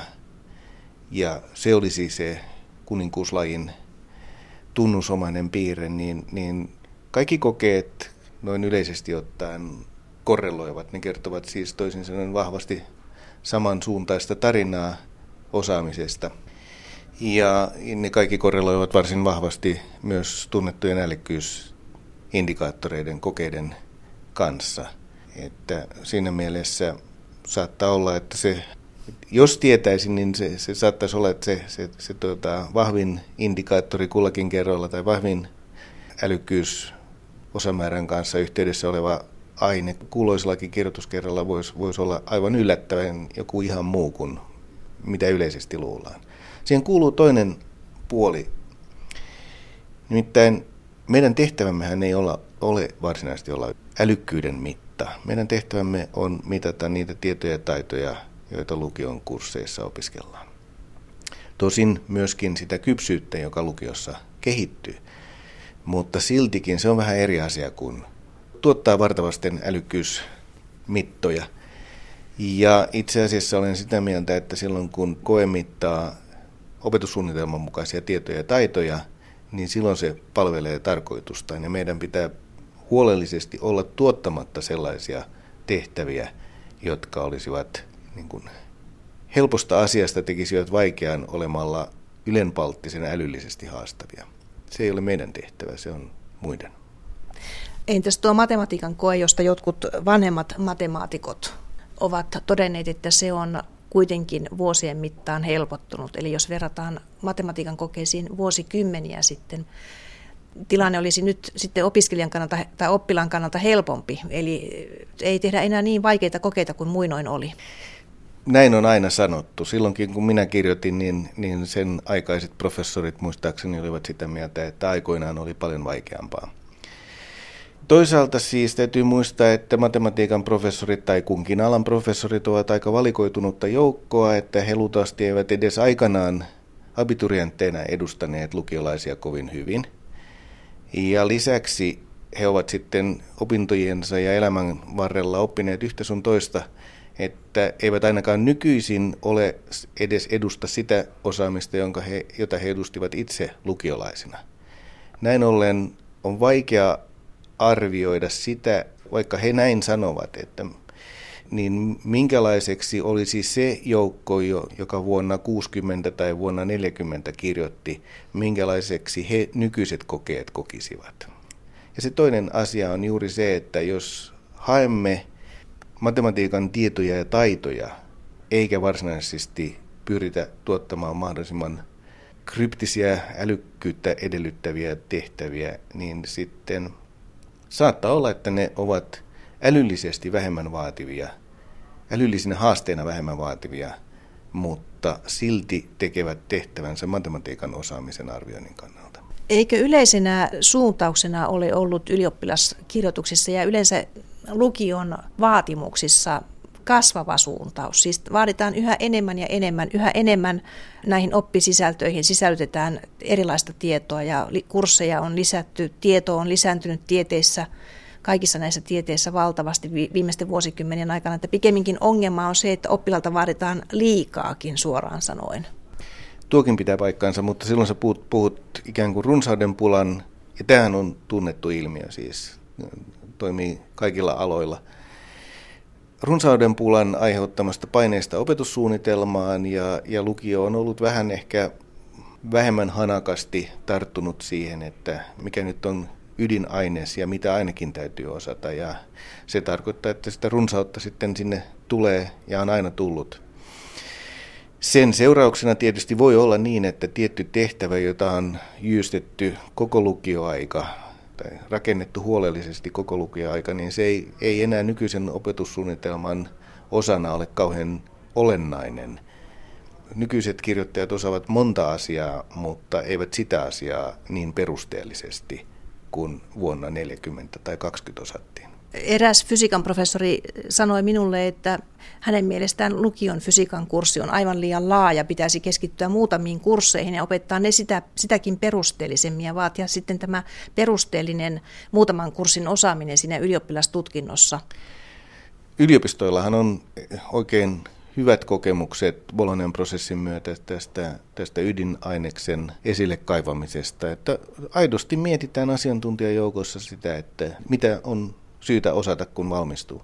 [SPEAKER 2] ja se olisi se kuninkuuslajin tunnusomainen piirre, niin kaikki kokeet noin yleisesti ottaen korreloivat. Ne kertovat siis toisin sanoen vahvasti samansuuntaista tarinaa osaamisesta. Ja ne kaikki korreloivat varsin vahvasti myös tunnettujen älykkyysindikaattoreiden kokeiden kanssa. Että siinä mielessä saattaa olla, että jos tietäisin, niin se saattaisi olla, että se vahvin indikaattori kullakin kerralla tai vahvin älykkyysosamäärän kanssa yhteydessä oleva aine kuuloisellakin kirjoituskerralla voisi olla aivan yllättävän joku ihan muu kuin mitä yleisesti luullaan. Siihen kuuluu toinen puoli. Nimittäin meidän tehtävämmehän ei ole varsinaisesti olla älykkyyden mitta. Meidän tehtävämme on mitata niitä tietoja ja taitoja, joita lukion kursseissa opiskellaan. Tosin myöskin sitä kypsyyttä, joka lukiossa kehittyy. Mutta siltikin se on vähän eri asia kuin tuottaa vartavasten älykkyysmittoja. Ja itse asiassa olen sitä mieltä, että silloin kun koe mittaa opetussuunnitelman mukaisia tietoja ja taitoja, niin silloin se palvelee tarkoitustaan. Ja meidän pitää huolellisesti olla tuottamatta sellaisia tehtäviä, jotka olisivat niin kuin helposta asiasta tekisivät vaikean olemalla ylenpalttisen älyllisesti haastavia. Se ei ole meidän tehtävä, se on muiden.
[SPEAKER 1] Entäs tuo matematiikan koe, josta jotkut vanhemmat matemaatikot ovat todenneet, että se on kuitenkin vuosien mittaan helpottunut. Eli jos verrataan matematiikan kokeisiin vuosikymmeniä sitten, tilanne olisi nyt sitten opiskelijan kannalta tai oppilaan kannalta helpompi. Eli ei tehdä enää niin vaikeita kokeita kuin muinoin oli.
[SPEAKER 2] Näin on aina sanottu. Silloinkin kun minä kirjoitin, niin sen aikaiset professorit muistaakseni olivat sitä mieltä, että aikoinaan oli paljon vaikeampaa. Toisaalta siis täytyy muistaa, että matematiikan professorit tai kunkin alan professorit ovat aika valikoitunutta joukkoa, että he luultavasti eivät edes aikanaan abiturientteina edustaneet lukiolaisia kovin hyvin. Ja lisäksi he ovat sitten opintojensa ja elämän varrella oppineet yhtä sun toista, että eivät ainakaan nykyisin ole edes edusta sitä osaamista, jota he edustivat itse lukiolaisina. Näin ollen on vaikea arvioida sitä, vaikka he näin sanovat, että niin minkälaiseksi olisi se joukko, joka vuonna 60 tai vuonna 40 kirjoitti, minkälaiseksi he nykyiset kokeet kokisivat. Ja se toinen asia on juuri se, että jos haemme matematiikan tietoja ja taitoja, eikä varsinaisesti pyritä tuottamaan mahdollisimman kryptisiä, älykkyyttä edellyttäviä tehtäviä, niin sitten saattaa olla, että ne ovat älyllisesti vähemmän vaativia, älyllisinä haasteina vähemmän vaativia, mutta silti tekevät tehtävänsä matematiikan osaamisen arvioinnin kannalta.
[SPEAKER 1] Eikö yleisenä suuntauksena ole ollut ylioppilaskirjoituksissa ja yleensä lukion vaatimuksissa kasvava suuntaus? Siis vaaditaan yhä enemmän näihin oppisisältöihin sisällytetään erilaista tietoa ja kursseja on lisätty, tieto on lisääntynyt tieteissä, kaikissa näissä tieteissä valtavasti viimeisten vuosikymmenien aikana, että pikemminkin ongelma on se, että oppilaalta vaaditaan liikaakin suoraan sanoen.
[SPEAKER 2] Tuokin pitää paikkaansa, mutta silloin sä puhut ikään kuin runsauden pulan, ja tämähän on tunnettu ilmiö siis, toimii kaikilla aloilla. Runsauden pulan aiheuttamasta paineesta opetussuunnitelmaan ja lukio on ollut vähän ehkä vähemmän hanakasti tarttunut siihen, että mikä nyt on ydinaines ja mitä ainakin täytyy osata. Ja se tarkoittaa, että sitä runsautta sitten sinne tulee ja on aina tullut. Sen seurauksena tietysti voi olla niin, että tietty tehtävä, jota on jyystetty koko lukioaika tai rakennettu huolellisesti koko lukioaika, niin se ei enää nykyisen opetussuunnitelman osana ole kauhean olennainen. Nykyiset kirjoittajat osaavat monta asiaa, mutta eivät sitä asiaa niin perusteellisesti kuin vuonna 40 tai 20 osattiin.
[SPEAKER 1] Eräs fysiikan professori sanoi minulle, että hänen mielestään lukion fysiikan kurssi on aivan liian laaja, pitäisi keskittyä muutamiin kursseihin ja opettaa ne sitäkin perusteellisemmin ja vaatia sitten tämä perusteellinen muutaman kurssin osaaminen siinä ylioppilastutkinnossa.
[SPEAKER 2] Yliopistoillahan on oikein hyvät kokemukset Bolognan prosessin myötä tästä ydinaineksen esille kaivamisesta, että aidosti mietitään asiantuntijajoukossa sitä, että mitä on syytä osata, kun valmistuu.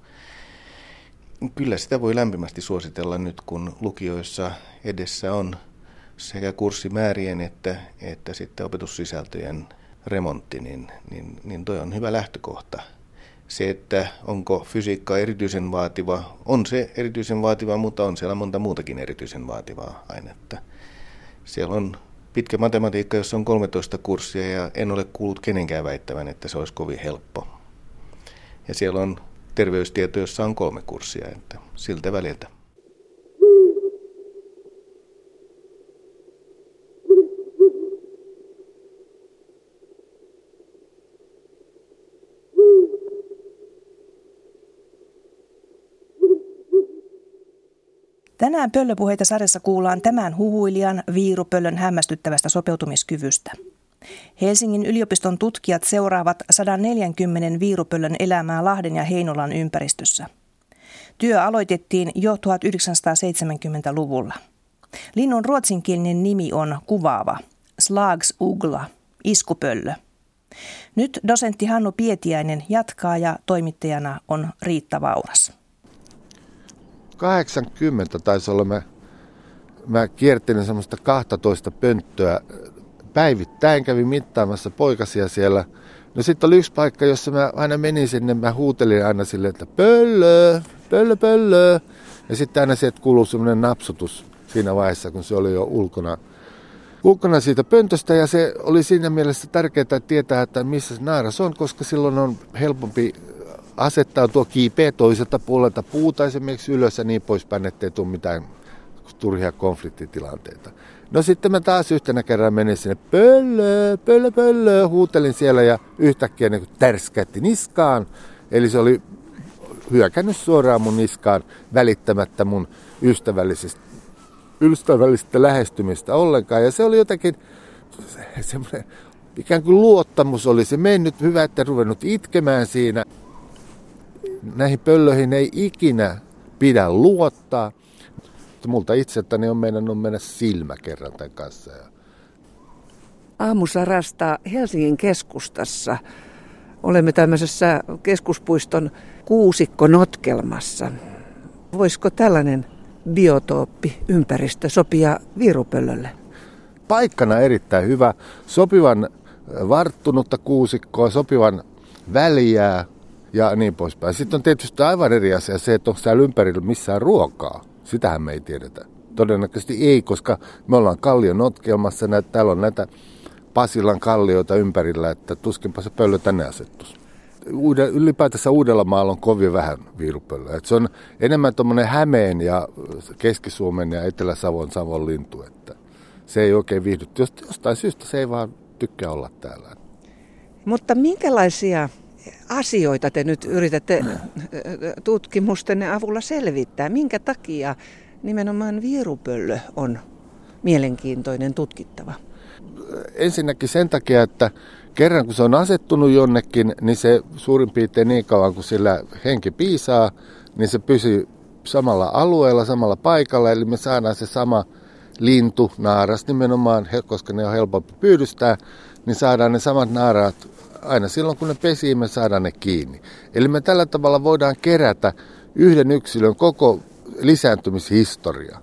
[SPEAKER 2] Kyllä sitä voi lämpimästi suositella nyt, kun lukioissa edessä on sekä kurssimäärien että sitten opetussisältöjen remontti, niin toi on hyvä lähtökohta. Se, että onko fysiikka erityisen vaativa, on se erityisen vaativa, mutta on siellä monta muutakin erityisen vaativaa ainetta. Siellä on pitkä matematiikka, jossa on 13 kurssia ja en ole kuullut kenenkään väittävän, että se olisi kovin helppo. Ja siellä on terveystieto, jossa on 3 kurssia, että siltä väliltä.
[SPEAKER 1] Tänään Pöllöpuheita sarjassa kuullaan tämän huhuilijan Viirupöllön hämmästyttävästä sopeutumiskyvystä. Helsingin yliopiston tutkijat seuraavat 140 viirupöllön elämää Lahden ja Heinolan ympäristössä. Työ aloitettiin jo 1970-luvulla. Linnun ruotsinkielinen nimi on kuvaava, slagsugla, iskupöllö. Nyt dosentti Hannu Pietiäinen jatkaa ja toimittajana on Riitta Vauras.
[SPEAKER 5] 80 taisi olla, mä kiertelin semmoista 12 pönttöä päivittäin, kävin mittaamassa poikasia siellä. No sitten oli yksi paikka, jossa mä aina menin sinne, mä huutelin aina silleen, että pöllö, pöllö, pöllö. Ja sitten aina sieltä kuului semmoinen napsutus siinä vaiheessa, kun se oli jo ulkona siitä pöntöstä. Ja se oli siinä mielessä tärkeää tietää, että missä se naaras on, koska silloin on helpompi asettautua, kiipeä toiselta puolelta puuta esimerkiksi ylös ja niin poispäin, ettei tule mitään turhia konfliktitilanteita. No sitten mä taas yhtenä kerran menin sinne, pöllö, huutelin siellä ja yhtäkkiä niin tärskätti niskaan. Eli se oli hyökännyt suoraan mun niskaan välittämättä mun ystävällistä lähestymistä ollenkaan. Ja se oli jotenkin semmoinen ikään kuin luottamus oli se mennyt, hyvä, että ruvennut itkemään siinä. Näihin pöllöihin ei ikinä pidä luottaa. Multa itseltäni on mennä silmä kerran tämän kanssa.
[SPEAKER 6] Aamusarasta Helsingin keskustassa. Olemme tämmöisessä keskuspuiston kuusikkonotkelmassa. Voisiko tällainen biotooppi, ympäristö sopia viirupöllölle?
[SPEAKER 5] Paikkana erittäin hyvä, sopivan varttunutta kuusikkoa, sopivan väliää ja niin poispäin. Sitten on tietysti aivan eri asia se, että onko täällä ympärillä missään ruokaa. Sitähän me ei tiedetä. Todennäköisesti ei, koska me ollaan kallion notkelmassa. Täällä on näitä Pasilan kallioita ympärillä, että tuskinpa se pöllö tänne asettuisi. Ylipäätänsä Uudellamaalla on kovin vähän viirupöllöä. Se on enemmän tuommoinen Hämeen ja Keski-Suomen ja Etelä-Savon lintu. Että se ei oikein viihdytty. Jostain syystä se ei vaan tykkää olla täällä.
[SPEAKER 6] Mutta minkälaisia asioita te nyt yritätte tutkimustenne avulla selvittää? Minkä takia nimenomaan viirupöllö on mielenkiintoinen tutkittava?
[SPEAKER 5] Ensinnäkin sen takia, että kerran kun se on asettunut jonnekin, niin se suurin piirtein niin kauan kuin sillä henki piisaa, niin se pysyy samalla alueella, samalla paikalla. Eli me saadaan se sama lintu, naaras nimenomaan, koska ne on helpompi pyydystää, niin saadaan ne samat naaraat aina silloin, kun ne pesii, me saadaan ne kiinni. Eli me tällä tavalla voidaan kerätä yhden yksilön koko lisääntymishistoria.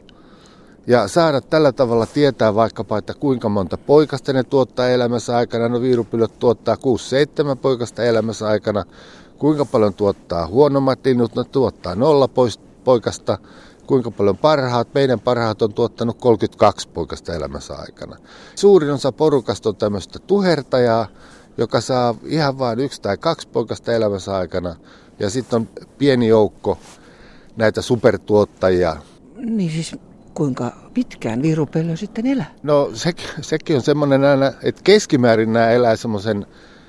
[SPEAKER 5] Ja saada tällä tavalla tietää vaikkapa, että kuinka monta poikasta ne tuottaa elämässä aikana. No viirupöllöt tuottaa 6-7 poikasta elämässä aikana. Kuinka paljon tuottaa huonommat linnut, ne tuottaa 0 poikasta. Kuinka paljon meidän parhaat on tuottanut 32 poikasta elämässä aikana. Suurin osa porukasta on tämmöistä tuhertajaa, joka saa ihan vain 1 tai 2 poikasta elämässä aikana. Ja sitten on pieni joukko näitä supertuottajia.
[SPEAKER 6] Niin siis kuinka pitkään viirupöllö sitten elää?
[SPEAKER 5] No sekin on semmoinen aina, että keskimäärin nämä elää semmoisen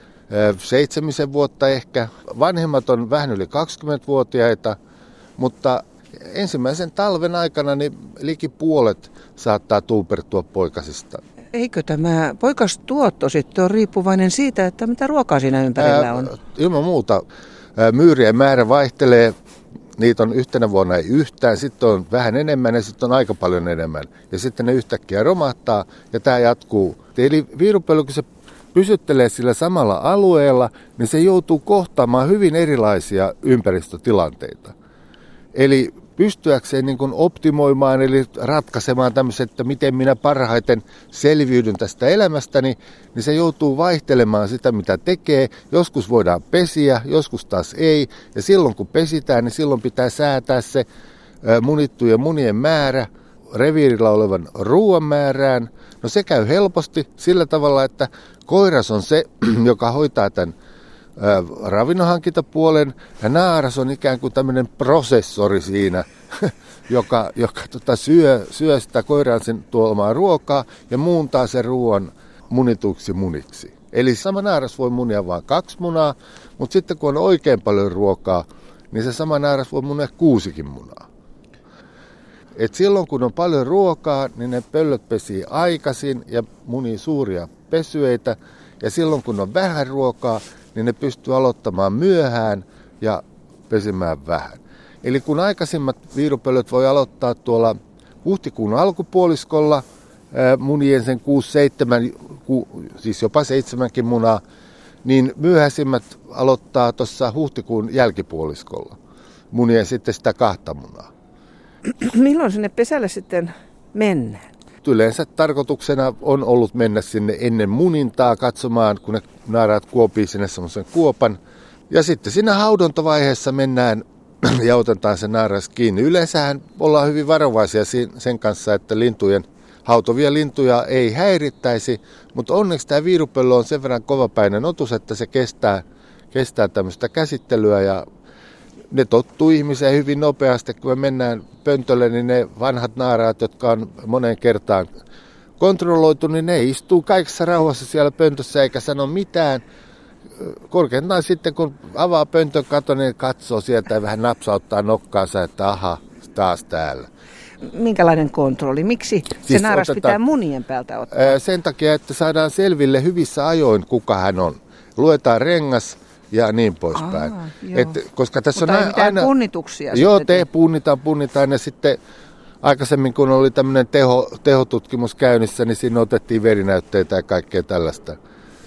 [SPEAKER 5] 7 vuotta ehkä. Vanhemmat on vähän yli 20-vuotiaita, mutta ensimmäisen talven aikana niin liki puolet saattaa tuupertua poikasista.
[SPEAKER 6] Eikö tämä poikastuotto sitten ole riippuvainen siitä, että mitä ruokaa siinä ympärillä on?
[SPEAKER 5] Ilman muuta. Myyrien määrä vaihtelee. Niitä on yhtenä vuonna ei yhtään, sitten on vähän enemmän ja sitten on aika paljon enemmän. Ja sitten ne yhtäkkiä romahtaa ja tämä jatkuu. Eli viirupöllö, kun se pysyttelee sillä samalla alueella, niin se joutuu kohtaamaan hyvin erilaisia ympäristötilanteita. Eli pystyäkseen niin kuin optimoimaan, eli ratkaisemaan tämmöiset, että miten minä parhaiten selviydyn tästä elämästäni, niin se joutuu vaihtelemaan sitä, mitä tekee. Joskus voidaan pesiä, joskus taas ei. Ja silloin kun pesitään, niin silloin pitää säätää se munittujen munien määrä reviirillä olevan ruoan määrään. No se käy helposti sillä tavalla, että koiras on se, joka hoitaa tämän ravinnonhankintapuolen, ja naaras on ikään kuin tämmöinen prosessori siinä, joka syö sitä koiran sen tuomaa ruokaa ja muuntaa sen ruoan munituiksi muniksi. Eli sama naaras voi munia vain 2 munaa, mutta sitten kun on oikein paljon ruokaa, niin se sama naaras voi munia 6 munaa. Et silloin kun on paljon ruokaa, niin ne pöllöt pesii aikaisin ja munii suuria pesyeitä, ja silloin kun on vähän ruokaa, niin ne pystyy aloittamaan myöhään ja pesimään vähän. Eli kun aikaisemmat viirupöllöt voi aloittaa tuolla huhtikuun alkupuoliskolla munien sen 6-7, siis jopa 7 munaa, niin myöhäisimmät aloittaa tuossa huhtikuun jälkipuoliskolla munien sitten sitä 2 munaa.
[SPEAKER 6] Milloin sinne pesälle sitten mennään?
[SPEAKER 5] Yleensä tarkoituksena on ollut mennä sinne ennen munintaa katsomaan, kun ne naaraat kuopii sinne semmoisen kuopan. Ja sitten siinä haudontovaiheessa mennään ja otetaan se naaras kiinni. Yleensähän ollaan hyvin varovaisia sen kanssa, että hautovia lintuja ei häirittäisi, mutta onneksi tämä viirupöllö on sen verran kovapäinen otus, että se kestää tämmöistä käsittelyä ja ne tottuu ihmiseen hyvin nopeasti. Kun me mennään pöntölle, niin ne vanhat naaraat, jotka on moneen kertaan kontrolloitu, niin ne istuu kaikessa rauhassa siellä pöntössä eikä sano mitään. Korkeintaan sitten, kun avaa pöntön katon, niin katsoo sieltä ja vähän napsauttaa nokkaansa, että aha, taas täällä.
[SPEAKER 6] Minkälainen kontrolli? Miksi se naaras pitää munien päältä ottaa?
[SPEAKER 5] Sen takia, että saadaan selville hyvissä ajoin, kuka hän on. Luetaan rengas ja niin poispäin. Koska tässä
[SPEAKER 6] mutta
[SPEAKER 5] on
[SPEAKER 6] ei mitään
[SPEAKER 5] aina
[SPEAKER 6] punnituksia.
[SPEAKER 5] Joo, punnitaan ja sitten aikaisemmin, kun oli tämmöinen tehotutkimus käynnissä, niin siinä otettiin verinäytteitä ja kaikkea tällaista.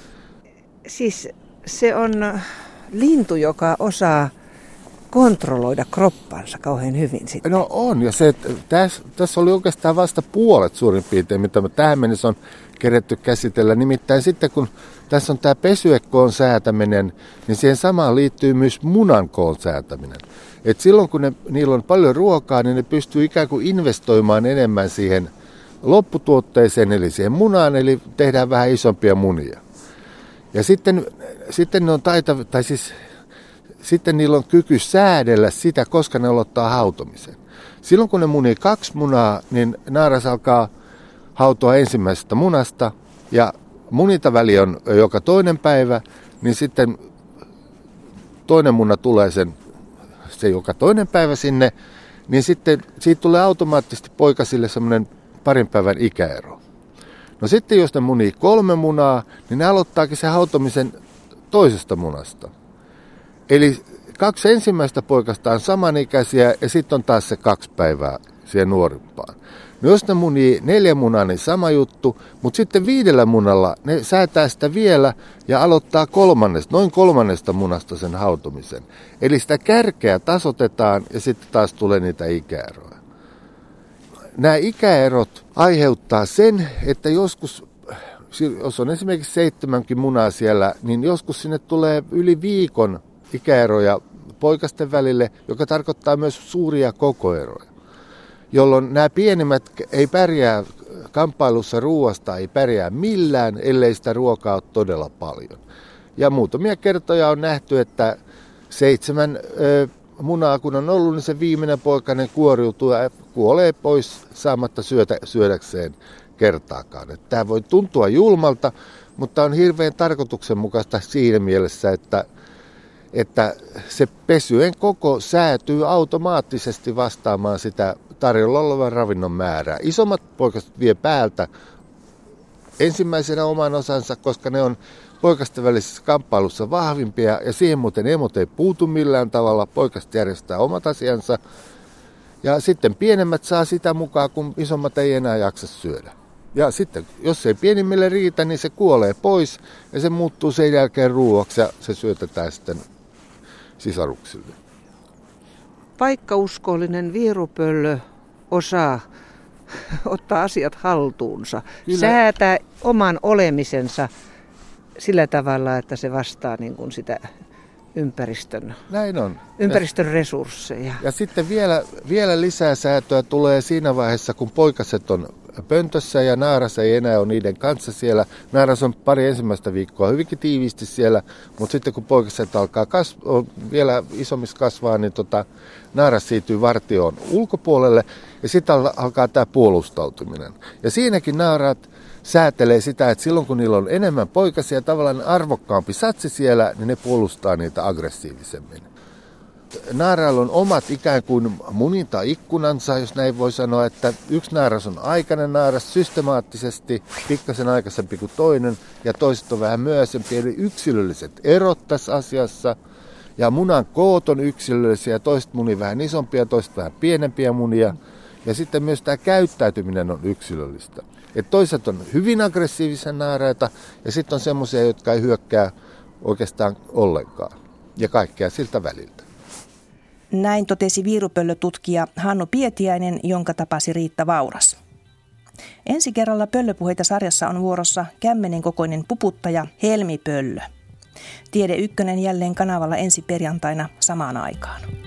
[SPEAKER 6] Siis se on lintu, joka osaa kontrolloida kroppansa kauhean hyvin sitten.
[SPEAKER 5] No on, ja se, tässä oli oikeastaan vasta puolet suurin piirtein, mitä me tähän mennessä on keretty käsitellä. Nimittäin sitten, kun tässä on tämä pesyekkoon säätäminen, niin siihen samaan liittyy myös munan koon säätäminen. Et silloin, kun niillä on paljon ruokaa, niin ne pystyy ikään kuin investoimaan enemmän siihen lopputuotteeseen, eli siihen munaan, eli tehdään vähän isompia munia. Ja sitten ne on sitten niillä on kyky säädellä sitä, koska ne aloittaa hautomisen. Silloin kun ne munii 2 munaa, niin naaras alkaa hautoa ensimmäisestä munasta. Ja munintaväli on joka toinen päivä, niin sitten toinen muna tulee se joka toinen päivä sinne. Niin sitten siitä tulee automaattisesti poikasille semmoinen 2 päivän ikäero. No sitten jos ne munii 3 munaa, niin ne aloittaakin sen hautomisen toisesta munasta. Eli 2 ensimmäistä poikasta on samanikäisiä ja sitten on taas se 2 päivää siihen nuorimpaan. No jos ne munii 4 munaa, niin sama juttu, mutta sitten 5 munalla ne säätää sitä vielä ja aloittaa noin kolmannesta munasta sen hautomisen. Eli sitä kärkeä tasotetaan ja sitten taas tulee niitä ikäeroja. Nämä ikäerot aiheuttaa sen, että joskus, jos on esimerkiksi 7 munaa siellä, niin joskus sinne tulee yli viikon ikäeroja poikasten välille, joka tarkoittaa myös suuria kokoeroja, jolloin nämä pienimmät ei pärjää kamppailussa ruoasta, ei pärjää millään, ellei sitä ruokaa ole todella paljon. Ja muutamia kertoja on nähty, että 7 munaa kun on ollut, niin se viimeinen poikainen kuoriutuu ja kuolee pois saamatta syödäkseen kertaakaan. Tämä voi tuntua julmalta, mutta on hirveän tarkoituksenmukaista siinä mielessä, että se pesyen koko säätyy automaattisesti vastaamaan sitä tarjolla olevan ravinnon määrää. Isommat poikaset vie päältä ensimmäisenä oman osansa, koska ne on poikasten välisessä kamppailussa vahvimpia ja siihen muuten emot ei puutu millään tavalla. Poikaset järjestää omat asiansa ja sitten pienemmät saa sitä mukaan, kun isommat ei enää jaksa syödä. Ja sitten, jos ei pienimmille riitä, niin se kuolee pois ja se muuttuu sen jälkeen ruuaksi ja se syötetään sitten sisaruksille.
[SPEAKER 6] Paikkauskollinen viirupöllö osaa ottaa asiat haltuunsa, kyllä. Säätää oman olemisensa sillä tavalla, että se vastaa niin kuin sitä ympäristön,
[SPEAKER 5] näin on.
[SPEAKER 6] Ympäristön resursseja.
[SPEAKER 5] Ja sitten vielä lisää säätöä tulee siinä vaiheessa, kun poikaset on pöntössä ja naaras ei enää ole niiden kanssa siellä. Naaras on 2 ensimmäistä viikkoa hyvinkin tiiviisti siellä, mutta sitten kun poikaset alkaa vielä isommissa kasvaa, niin naaras siirtyy vartioon ulkopuolelle ja sitten alkaa tämä puolustautuminen. Ja siinäkin naaraat säätelee sitä, että silloin kun niillä on enemmän poikasia, tavallaan arvokkaampi satsi siellä, niin ne puolustaa niitä aggressiivisemmin. Naarailla on omat ikään kuin munintaikkunansa, jos näin voi sanoa, että yksi naaras on aikainen naaras systemaattisesti, pikkasen aikaisempi kuin toinen, ja toiset on vähän myöhäisempi, eli yksilölliset erot tässä asiassa. Ja munan koot on yksilöllisiä, toiset munii vähän isompia, toiset vähän pienempiä munia, ja sitten myös tämä käyttäytyminen on yksilöllistä. Et toiset on hyvin aggressiivisia naaraita, ja sitten on semmoisia, jotka ei hyökkää oikeastaan ollenkaan, ja kaikkea siltä väliltä.
[SPEAKER 1] Näin totesi viirupöllötutkija Hannu Pietiäinen, jonka tapasi Riitta Vauras. Ensi kerralla Pöllöpuheita -sarjassa on vuorossa kämmenen kokoinen puputtaja helmipöllö. Tiede Ykkönen jälleen kanavalla ensi perjantaina samaan aikaan.